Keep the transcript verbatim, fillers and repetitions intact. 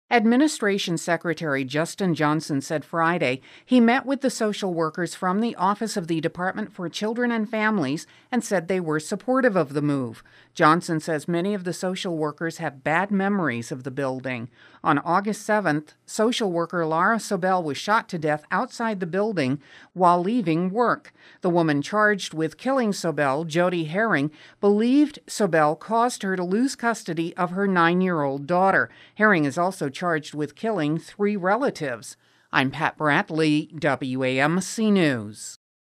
Administration Secretary Justin Johnson said Friday he met with the social workers from the Office of the Department for Children and Families and said they were supportive of the move. Johnson says many of the social workers have bad memories of the building. On August seventh, social worker Laura Sobel was shot to death outside the building while leaving work. The woman charged with killing Sobel, Jody Herring, believed Sobel caused her to lose custody of her nine-year-old daughter. Herring is also charged with killing three relatives. I'm Pat Bradley, W A M C News.